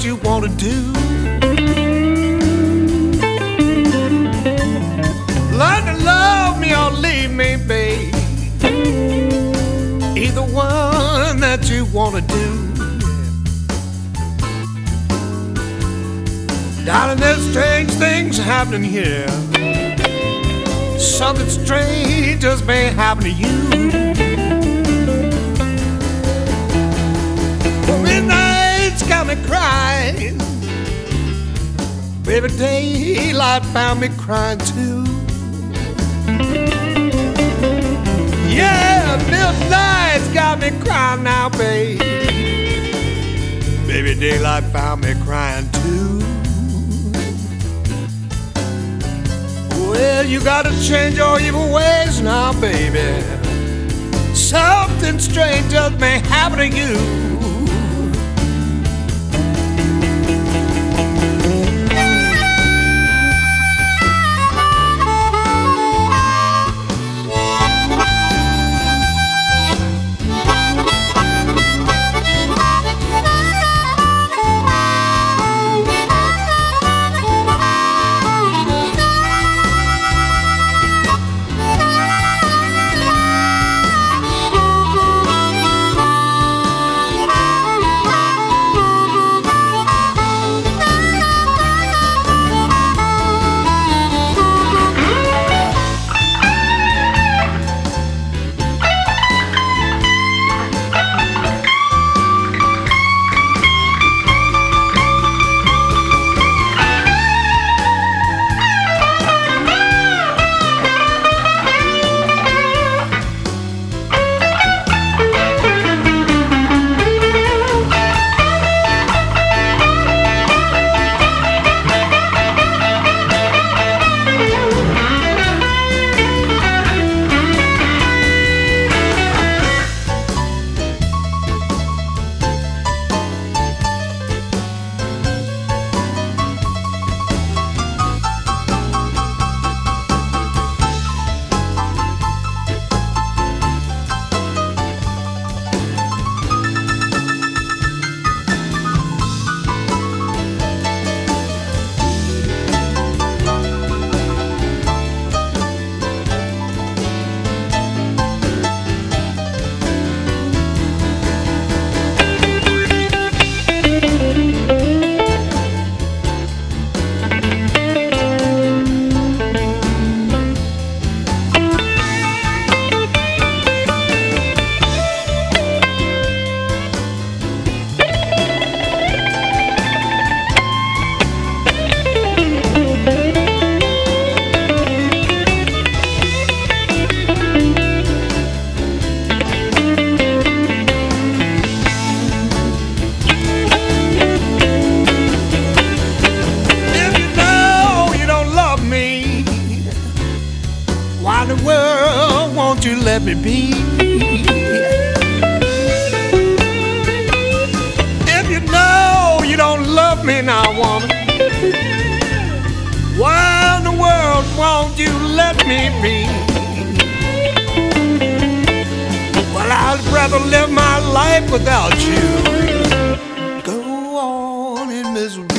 you want to do. Learn to love me or leave me, babe. Either one that you want to do. Darling, there's strange things happening here. Something strange just may happen to you. Midnight's got me crying. Baby, daylight found me crying too. Yeah, midnight's got me crying now, babe. Baby, daylight found me crying too. Well, you gotta change your evil ways now, baby. Something strange just may happen to you. Why in the world won't you let me be? If you know you don't love me now, woman, why in the world won't you let me be? Well, I'd rather live my life without you. Go on in misery.